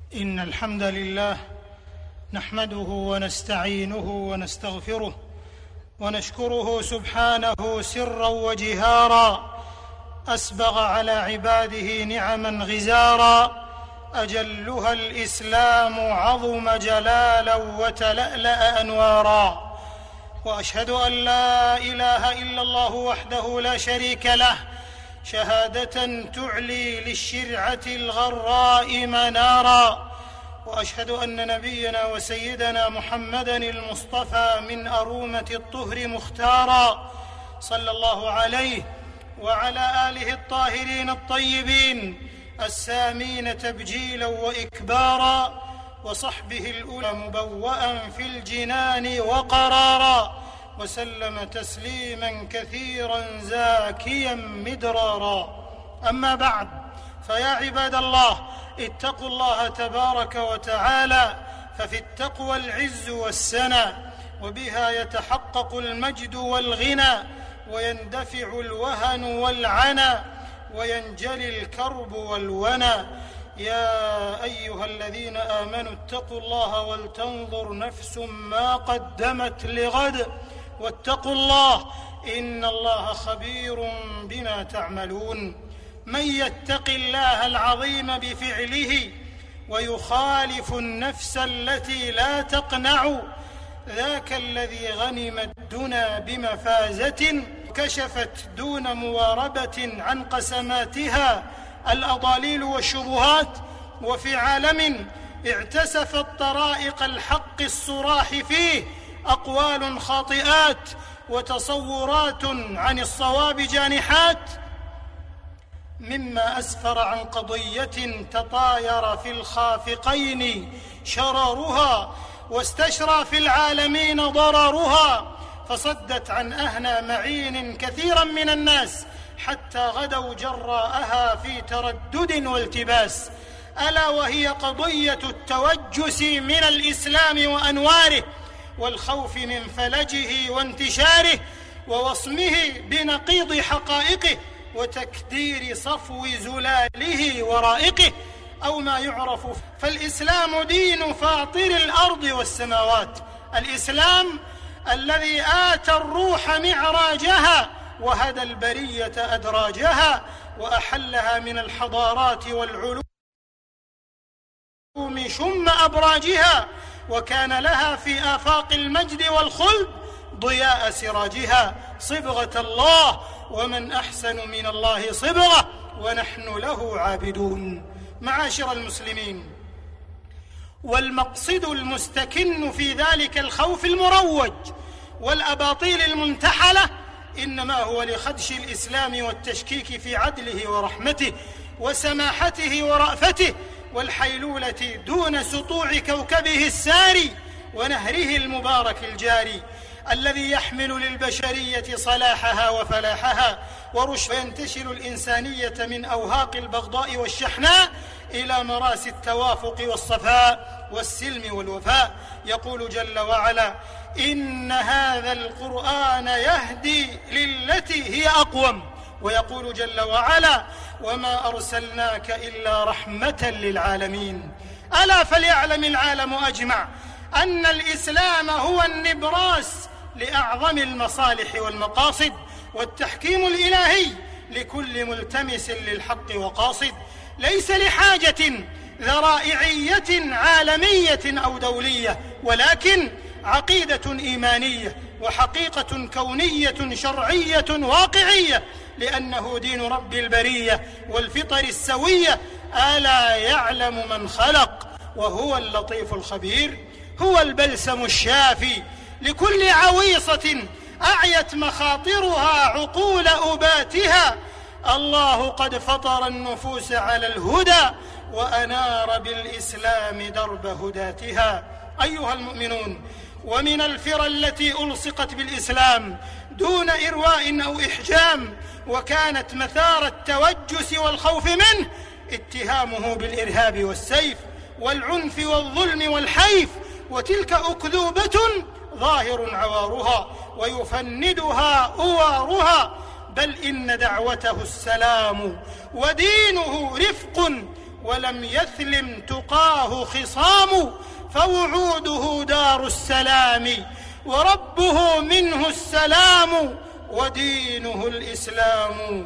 إن الحمد لله نحمده ونستعينه ونستغفره ونشكره سبحانه سرا وجهارا، أسبغ على عباده نعما غزارا، أجلها الإسلام عظم جلالا وتلألأ أنوارا، وأشهد أن لا إله إلا الله وحده لا شريك له شهادة تعلي للشرعة الغراء منارا، وأشهد أن نبينا وسيدنا محمدًا المصطفى من أرومة الطهر مختارا، صلى الله عليه وعلى آله الطاهرين الطيبين السامين تبجيلا وإكبارا، وصحبه الأولى مبوأ في الجنان وقرارا، وسلم تسليما كثيرا زاكيا مدرارا. أما بعد، فيا عباد الله، اتقوا الله تبارك وتعالى، ففي التقوى العز والسنى، وبها يتحقق المجد والغنى، ويندفع الوهن والعنى، وينجلي الكرب والونى. يا أيها الذين آمنوا اتقوا الله ولتنظر نفس ما قدمت لغد، واتقوا الله إن الله خبير بما تعملون. من يتق الله العظيم بفعله ويخالف النفس التي لا تقنع، ذاك الذي غنم الدنى بمفازة، كشفت دون مواربة عن قسماتها الأضاليل والشبهات، وفي عالم اعتسفت طرائق الحق الصراح فيه أقوال خاطئات وتصورات عن الصواب جانحات، مما أسفر عن قضية تطاير في الخافقين شرارها، واستشرى في العالمين ضررها، فصدت عن أهنى معين كثيرا من الناس، حتى غدوا جراءها في تردد والتباس، ألا وهي قضية التوجس من الإسلام وأنواره، والخوف من فلجه وانتشاره، ووصمه بنقيض حقائقه، وتكدير صفو زلاله ورائقه، أو ما يعرف. فالإسلام دين فاطر الأرض والسماوات، الإسلام الذي آتى الروح معراجها، وهدى البرية أدراجها، وأحلها من الحضارات والعلوم شم أبراجها، وكان لها في آفاق المجد والخلد ضياء سراجها. صبغة الله، ومن أحسن من الله صبغة، ونحن له عابدون. معاشر المسلمين، والمقصد المستكن في ذلك الخوف المروج والأباطيل المنتحلة إنما هو لخدش الإسلام والتشكيك في عدله ورحمته وسماحته ورأفته، والحيلولة دون سطوع كوكبه الساري ونهره المبارك الجاري، الذي يحمل للبشرية صلاحها وفلاحها ورشد، وينتشل الإنسانية من أوهاق البغضاء والشحناء إلى مراسي التوافق والصفاء والسلم والوفاء. يقول جل وعلا: إن هذا القرآن يهدي للتي هي أقوم. ويقول جل وعلا: وما أرسلناك إلا رحمة للعالمين. ألا فليعلم العالم أجمع أن الإسلام هو النبراس لأعظم المصالح والمقاصد، والتحكيم الإلهي لكل ملتمس للحق وقاصد، ليس لحاجة ذرائعية عالمية أو دولية، ولكن عقيدة إيمانية وحقيقة كونية شرعية واقعية، لأنه دين رب البرية والفطر السوية. ألا يعلم من خلق وهو اللطيف الخبير؟ هو البلسم الشافي لكل عويصة أعيت مخاطرها عقول أباتها. الله قد فطر النفوس على الهدى، وأنار بالإسلام درب هداتها. أيها المؤمنون، ومن الفرى التي ألصقت بالإسلام دون إرواء أو إحجام، وكانت مثار التوجس والخوف منه، اتهامه بالإرهاب والسيف والعنف والظلم والحيف، وتلك أكذوبة ظاهر عوارها ويفندها أوارها، بل إن دعوته السلام ودينه رفق ولم يثلم تقاه خصام، فوعوده دار السلام، وربه منه السلام، ودينه الإسلام.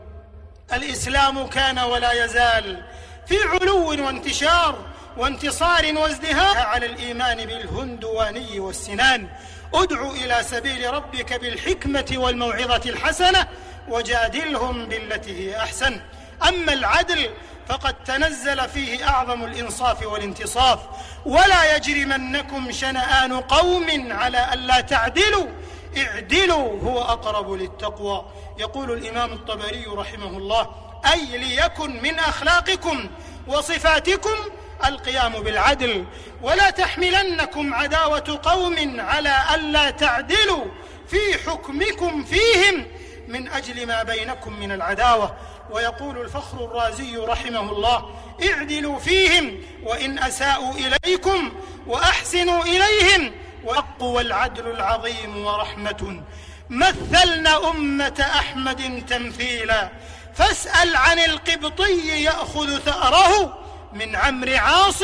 الإسلام كان ولا يزال في علو وانتشار وانتصار وازدهار على الإيمان بالهندواني والسنان. ادع إلى سبيل ربك بالحكمة والموعظة الحسنة وجادلهم بالتي هي أحسن. أما العدل فقد تنزل فيه أعظم الإنصاف والانتصاف. ولا يجرمنكم شنآن قوم على ألا تعدلوا اعدلوا هو أقرب للتقوى. يقول الإمام الطبري رحمه الله: أي ليكن من أخلاقكم وصفاتكم القيام بالعدل، ولا تحملنكم عداوة قوم على ألا تعدلوا في حكمكم فيهم من أجل ما بينكم من العداوة. ويقول الفخر الرازي رحمه الله: اعدلوا فيهم وإن أساءوا إليكم وأحسنوا إليهم، والحق والعدل العظيم ورحمة. مثلنا أمة أحمد تمثيلا، فاسأل عن القبطي يأخذ ثأره من عمرو عاص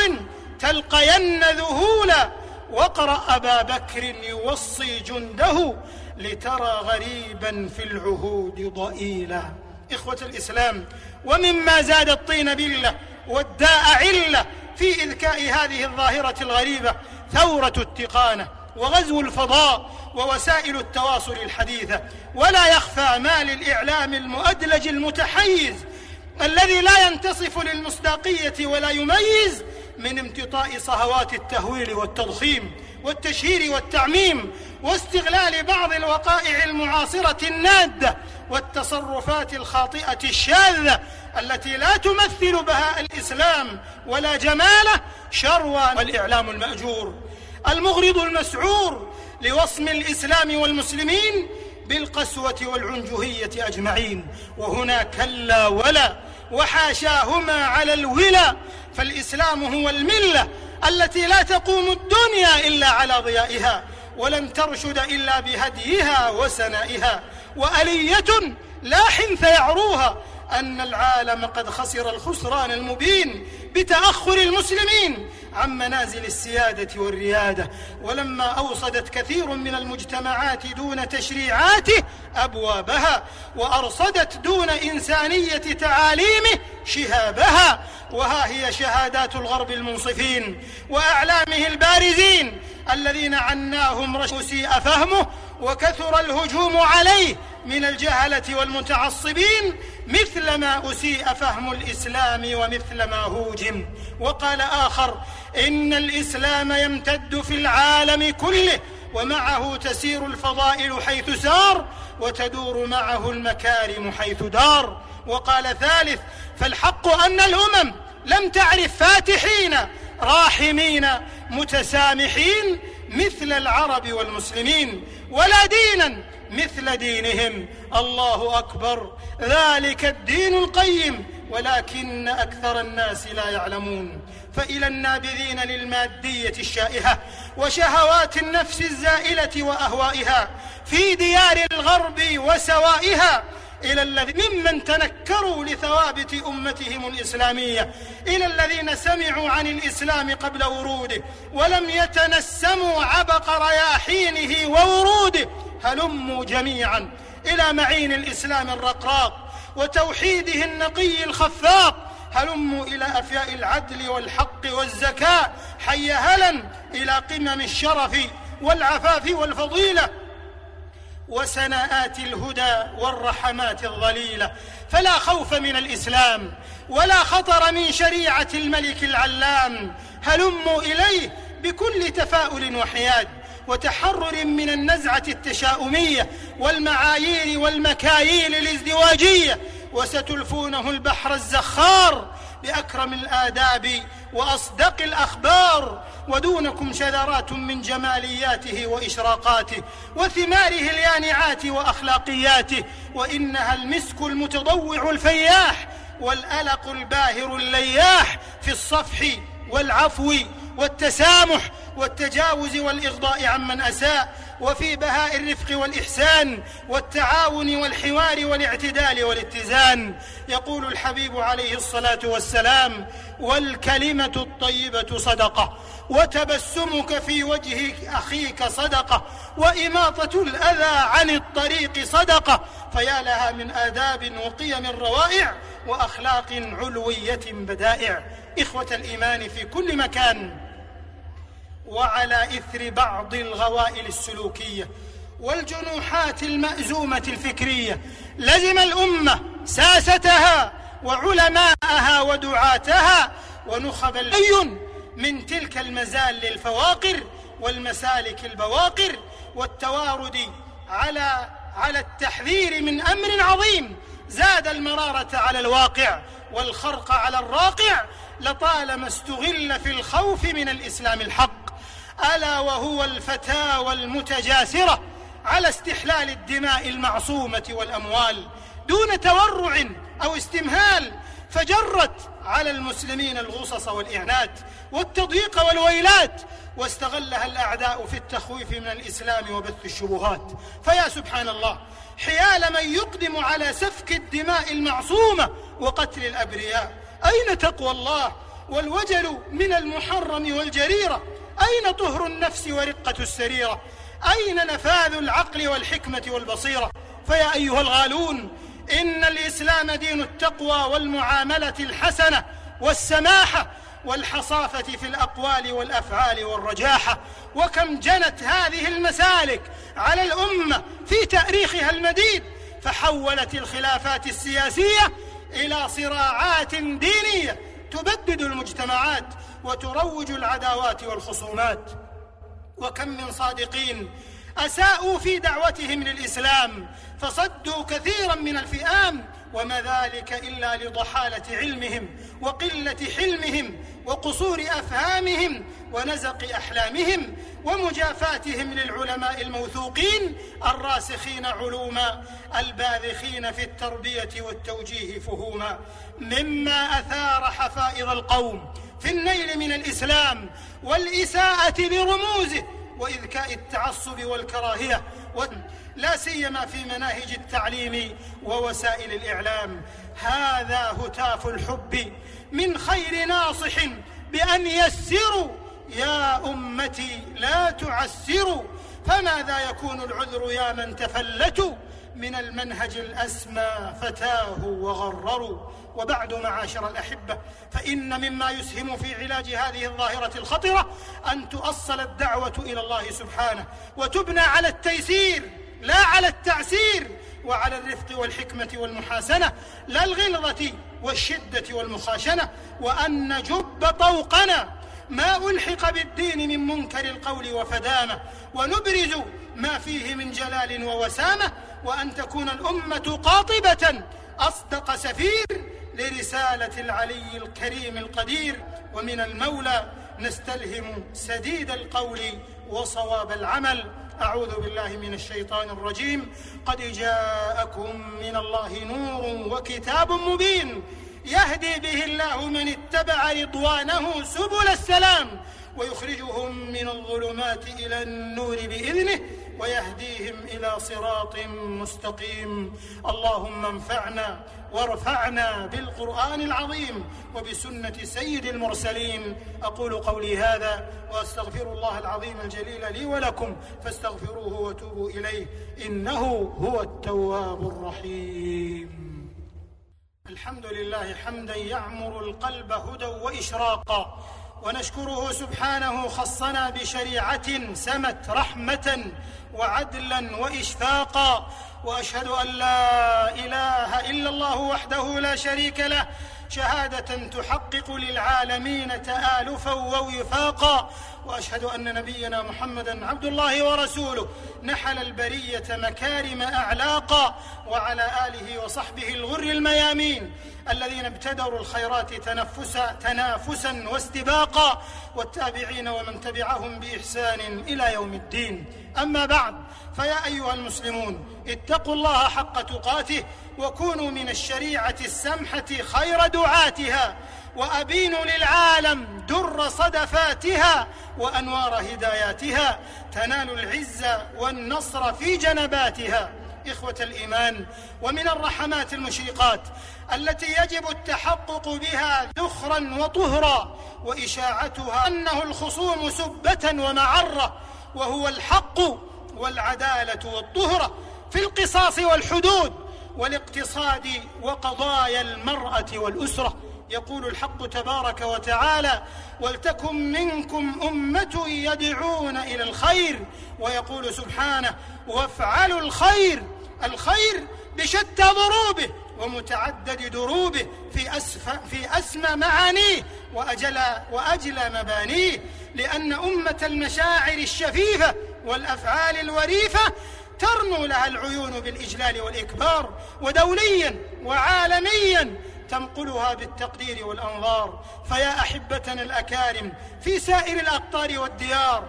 تلقين ذهولا، واقرأ أبا بكر يوصي جنده لترى غريبا في العهود ضئيلا. إخوة الإسلام، ومما زاد الطين بلة والداء علة في إذكاء هذه الظاهرة الغريبة ثورة التقانة وغزو الفضاء ووسائل التواصل الحديثة. ولا يخفى ما للإعلام المؤدلج المتحيز الذي لا ينتصف للمصداقية ولا يميز من امتطاء صهوات التهويل والتضخيم والتشهير والتعميم، واستغلال بعض الوقائع المعاصرة النادة والتصرفات الخاطئة الشاذة التي لا تمثل بهاء الإسلام ولا جماله، شروى الإعلام المأجور المغرض المسعور لوصم الإسلام والمسلمين بالقسوة والعنجهية أجمعين. وهنا كلا ولا وحاشاهما على الولا، فالإسلام هو الملة التي لا تقوم الدنيا إلا على ضيائها، ولن ترشد إلا بهديها وسنائها. وألية لا حنث يعروها أن العالم قد خسر الخسران المبين بتأخر المسلمين عن منازل السيادة والريادة، ولما أوصدت كثير من المجتمعات دون تشريعاته أبوابها، وأرصدت دون إنسانية تعاليمه شهابها. وها هي شهادات الغرب المنصفين وأعلامه البارزين الذين عناهم أسيء فهمه وكثر الهجوم عليه من الجهلة والمتعصبين، مثل ما أسيء فهم الإسلام ومثل ما هوجم. وقال آخر: إن الإسلام يمتد في العالم كله، ومعه تسير الفضائل حيث سار، وتدور معه المكارم حيث دار. وقال ثالث: فالحق أن الأمم لم تعرف فاتحين راحمين متسامحين مثل العرب والمسلمين، ولا دينا مثل دينهم. الله أكبر، ذلك الدين القيم، ولكن أكثر الناس لا يعلمون. فإلى النابذين للمادية الشائهة وشهوات النفس الزائلة وأهوائها في ديار الغرب وسوائها، إلى الذين ممن تنكروا لثوابت أمتهم الإسلامية، إلى الذين سمعوا عن الإسلام قبل وروده ولم يتنسموا عبق رياحينه ووروده، هلموا جميعا إلى معين الإسلام الرقراق وتوحيده النقي الخفاق، هلموا إلى أفياء العدل والحق والزكاة، حي هلا إلى قمم الشرف والعفاف والفضيلة وسناءات الهدى والرحمات الظليلة. فلا خوف من الإسلام ولا خطر من شريعة الملك العلام، هلموا إليه بكل تفاؤل وحياد وتحرر من النزعة التشاؤمية والمعايير والمكاييل الازدواجية، وستلفونه البحر الزخار بأكرم الآداب وأصدق الأخبار، ودونكم شذرات من جمالياته وإشراقاته وثماره اليانعات وأخلاقياته، وإنها المسك المتضوع الفياح والألق الباهر اللياح في الصفح والعفو والتسامح والتجاوز والإغضاء عمن أساء وفي بهاء الرفق والإحسان والتعاون والحوار والاعتدال والاتزان. يقول الحبيب عليه الصلاة والسلام: والكلمة الطيبة صدقة، وتبسمك في وجه أخيك صدقة، وإماطة الأذى عن الطريق صدقة. فيا لها من آداب وقيم روائع وأخلاق علوية بدائع. إخوة الإيمان في كل مكان، وعلى إثر بعض الغوائل السلوكية والجنوحات المأزومة الفكرية، لزم الأمة ساستها وعلماءها ودعاتها ونخب الأين من تلك المزال للفواقر والمسالك البواقر، والتوارد على التحذير من أمر عظيم زاد المرارة على الواقع والخرق على الراقع، لطالما استغل في الخوف من الإسلام الحق، ألا وهو الفتاوى المتجاسرة على استحلال الدماء المعصومة والأموال دون تورع أو استمهال، فجرت على المسلمين الغصص والإعنات والتضييق والويلات، واستغلها الأعداء في التخويف من الإسلام وبث الشبهات. فيا سبحان الله، حيال من يقدم على سفك الدماء المعصومة وقتل الأبرياء، أين تقوى الله والوجل من المحرم والجريرة؟ أين طهر النفس ورقة السريرة؟ أين نفاذ العقل والحكمة والبصيرة؟ فيا أيها الغالون، إن الإسلام دين التقوى والمعاملة الحسنة والسماحة والحصافة في الأقوال والأفعال والرجاحة. وكم جنت هذه المسالك على الأمة في تاريخها المديد، فحولت الخلافات السياسية إلى صراعات دينية تبدد المجتمعات وتروج العداوات والخصومات. وكم من صادقين أساءوا في دعوتهم للإسلام فصدوا كثيرا من الفئام، وما ذلك إلا لضحالة علمهم وقلة حلمهم وقصور أفهامهم ونزق أحلامهم ومجافاتهم للعلماء الموثوقين الراسخين علوما الباذخين في التربية والتوجيه فهوما، مما أثار حفائظ القوم في النيل من الإسلام والإساءة لرموزه وإذكاء التعصب والكراهية، لا سيما في مناهج التعليم ووسائل الإعلام. هذا هتاف الحب من خير ناصح بأن يسروا يا أمتي لا تعسروا، فماذا يكون العذر يا من تفلتوا من المنهج الأسمى فتاه وغرروا. وبعد معاشر الأحبة، فإن مما يسهم في علاج هذه الظاهرة الخطرة أن تؤصل الدعوة إلى الله سبحانه وتبنى على التيسير لا على التعسير، وعلى الرفق والحكمة والمحاسنة لا الغلظة والشدة والمخاشنة، وأن نجب طوقنا ما ألحق بالدين من منكر القول وفدامة، ونبرز ما فيه من جلال ووسامة، وأن تكون الأمة قاطبة أصدق سفير لرسالة العلي الكريم القدير. ومن المولى نستلهم سديد القول وصواب العمل. أعوذ بالله من الشيطان الرجيم. قد جاءكم من الله نور وكتاب مبين يهدي به الله من اتبع رضوانه سبل السلام ويخرجهم من الظلمات إلى النور بإذنه ويهديهم إلى صراط مستقيم. اللهم انفعنا وارفعنا بالقرآن العظيم وبسنة سيد المرسلين. أقول قولي هذا وأستغفر الله العظيم الجليل لي ولكم، فاستغفروه وتوبوا إليه إنه هو التواب الرحيم. الحمد لله حمدا يعمر القلب هدى وإشراقا، ونشكره سبحانه خصنا بشريعة سمت رحمة وعدلا وإشفاقا، وأشهد أن لا إله إلا الله وحده لا شريك له شهادة تحقق للعالمين تآلفا ووفاقا، وأشهد أن نبينا محمدا عبد الله ورسوله نحل البرية مكارم أعلاقا، وعلى آله وصحبه الغر الميامين الذين ابتدروا الخيرات تنافسا واستباقا، والتابعين ومن تبعهم بإحسان إلى يوم الدين. أما بعد، فيا أيها المسلمون، اتقوا الله حق تقاته وكونوا من الشريعة السمحة خير دعاتها، وأبينوا للعالم در صدفاتها، وأنوار هداياتها، تنال العز والنصر في جنباتها. إخوة الإيمان، ومن الرحمات المشرقات التي يجب التحقق بها ذخرا وطهرا وإشاعتها أنه الخصوم سبة ومعرة، وهو الحق والعدالة والطهرة في القصاص والحدود والاقتصاد وقضايا المرأة والأسرة. يقول الحق تبارك وتعالى: ولتكن منكم أمة يدعون إلى الخير. ويقول سبحانه: وافعلوا الخير. الخير بشتى ضروبه ومتعدد دروبه في أسمى معانيه وأجلى مبانيه، لأن أمة المشاعر الشفيفة والأفعال الوريفة ترنو لها العيون بالإجلال والإكبار، ودوليا وعالميا تنقلها بالتقدير والأنظار. فيا أحبتنا الأكارم في سائر الأقطار والديار،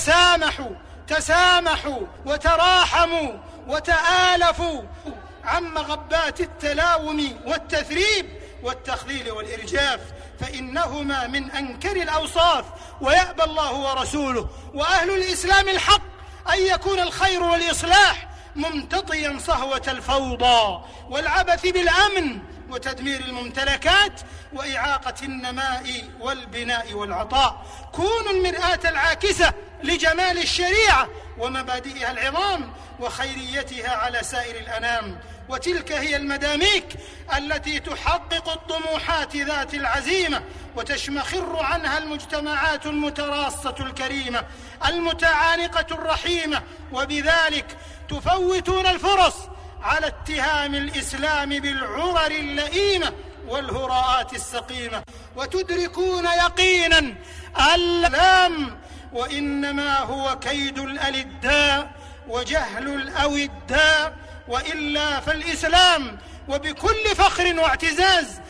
تسامحوا وتراحموا وتآلفوا عن مغبات التلاوم والتثريب والتخذيل والإرجاف، فإنهما من أنكر الأوصاف. ويأبى الله ورسوله وأهل الإسلام الحق أن يكون الخير والإصلاح ممتطيا صهوة الفوضى والعبث بالأمن وتدمير الممتلكات وإعاقة النماء والبناء والعطاء. كونوا المرآة العاكسة لجمال الشريعة ومبادئها العظام وخيريتها على سائر الأنام، وتلك هي المداميك التي تحقق الطموحات ذات العزيمة وتشمخر عنها المجتمعات المتراصة الكريمة المتعانقة الرحيمة، وبذلك تفوتون الفرص على اتهام الإسلام بالعرر اللئيمة والهراءات السقيمة، وتدركون يقينا اللام وإنما هو كيد الألداء وجهل الأوداء، وإلا فالإسلام وبكل فخر واعتزاز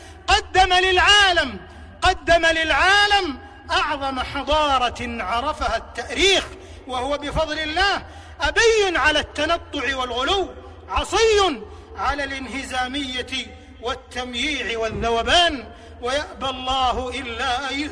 قدم للعالم أعظم حضارة عرفها التاريخ، وهو بفضل الله أبي على التنطع والغلو، عصي على الانهزامية والتمييع والذوبان. ويأبى الله إلا أن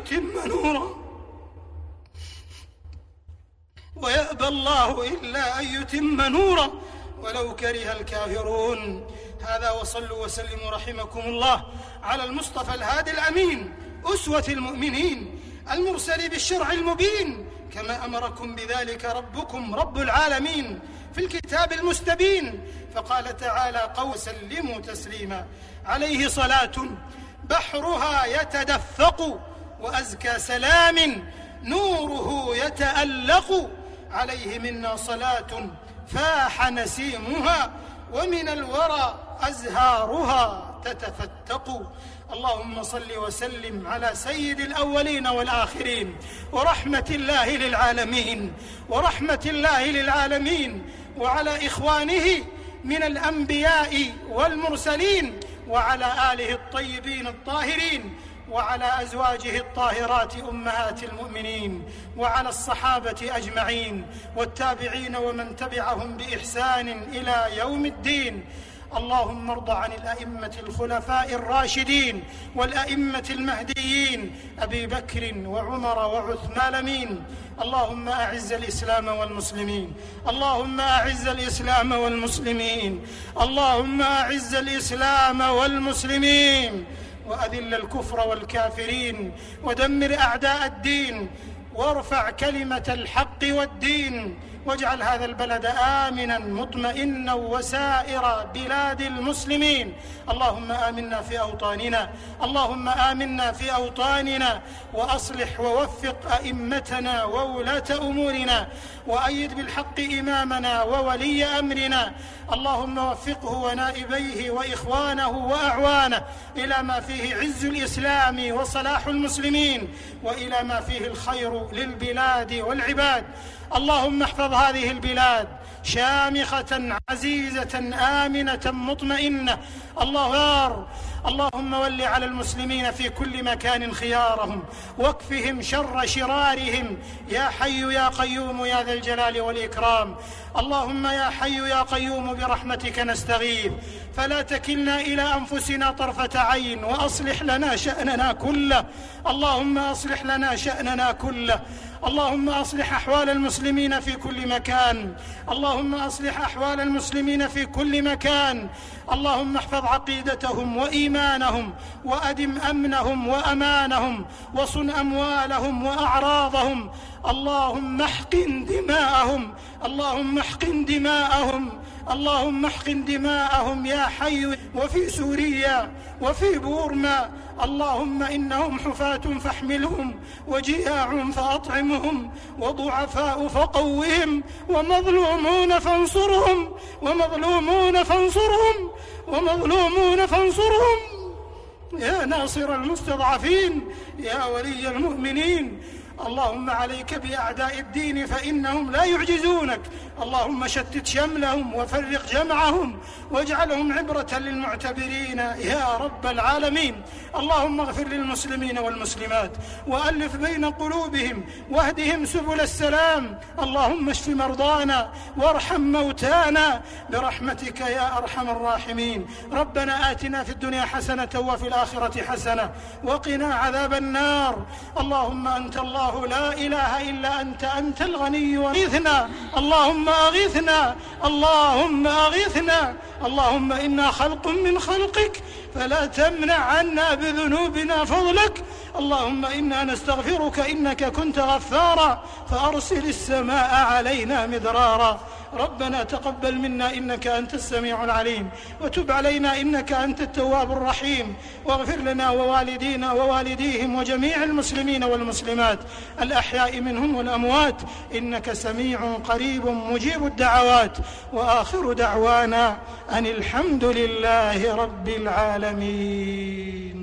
يتم نوره ولو كره الكافرون. هذا، وصلوا وسلموا رحمكم الله على المصطفى الهادي الأمين أسوة المؤمنين المرسل بالشرع المبين، كما أمركم بذلك ربكم رب العالمين في الكتاب المستبين. فقال تعالى: سلموا تسليما، عليه صلاة بحرها يتدفق وأزكى سلام نوره يتألق، عليه منا صلاة فاح نسيمها ومن الورى أزهارها تتفتق. اللهم صل وسلم على سيد الأولين والآخرين ورحمة الله للعالمين وعلى إخوانه من الأنبياء والمرسلين وعلى آله الطيبين الطاهرين وعلى أزواجه الطاهرات أمهات المؤمنين وعلى الصحابة أجمعين والتابعين ومن تبعهم بإحسان إلى يوم الدين. اللهم ارض عن الأئمة الخلفاء الراشدين والأئمة المهديين أبي بكر وعمر وعثمان الأمين. اللهم أعز الإسلام والمسلمين، اللهم أعز الإسلام والمسلمين، اللهم أعز الإسلام والمسلمين، وأذل الكفر والكافرين، ودمر أعداء الدين، وارفع كلمة الحق والدين، واجعل هذا البلد آمنا مطمئنا وسائر بلاد المسلمين. اللهم آمنا في أوطاننا، اللهم آمنا في أوطاننا، وأصلح ووفق أئمتنا وولاة أمورنا، وأيد بالحق إمامنا وولي أمرنا. اللهم وفقه ونائبيه وإخوانه وأعوانه إلى ما فيه عز الإسلام وصلاح المسلمين، وإلى ما فيه الخير للبلاد والعباد. اللهم احفظ هذه البلاد شامخة عزيزة آمنة مطمئنة. اللهم ول على المسلمين في كل مكان خيارهم واكفهم شر شرارهم يا حي يا قيوم يا ذا الجلال والإكرام. اللهم يا حي يا قيوم برحمتك نستغيث فلا تكلنا إلى أنفسنا طرفة عين وأصلح لنا شأننا كله. اللهم أصلح لنا شأننا كله. اللهم أصلح أحوال المسلمين في كل مكان. اللهم أصلح أحوال المسلمين في كل مكان. اللهم احفظ عقيدتهم وإيمانهم وأدم أمنهم وأمانهم وصن أموالهم وأعراضهم. اللهم احقن دماءهم. اللهم احقن دماءهم. اللهم احقن دماءهم يا حي. وفي سوريا وفي بورما اللهم إنهم حفاة فاحملهم وجياع فأطعمهم وضعفاء فقوهم ومظلومون فانصرهم ومظلومون فانصرهم ومظلومون فانصرهم يا ناصر المستضعفين يا ولي المؤمنين. اللهم عليك بأعداء الدين فإنهم لا يعجزونك. اللهم شتت شملهم وفرق جمعهم واجعلهم عبرة للمعتبرين يا رب العالمين. اللهم اغفر للمسلمين والمسلمات وألف بين قلوبهم واهدهم سبل السلام. اللهم اشف مرضانا وارحم موتانا برحمتك يا أرحم الراحمين. ربنا آتنا في الدنيا حسنة وفي الآخرة حسنة وقنا عذاب النار. اللهم أنت الله لا إله إلا أنت الغني وأغثنا. اللهم أغثنا. اللهم أغثنا. اللهم إنا خلق من خلقك فلا تمنع عنا بذنوبنا فضلك. اللهم إنا نستغفرك إنك كنت غفارا فأرسل السماء علينا مدرارا. ربنا تقبل منا إنك أنت السميع العليم وتب علينا إنك أنت التواب الرحيم واغفر لنا ووالدينا ووالديهم وجميع المسلمين والمسلمات الأحياء منهم والأموات إنك سميع قريب مجيب الدعوات. وآخر دعوانا أن الحمد لله رب العالمين.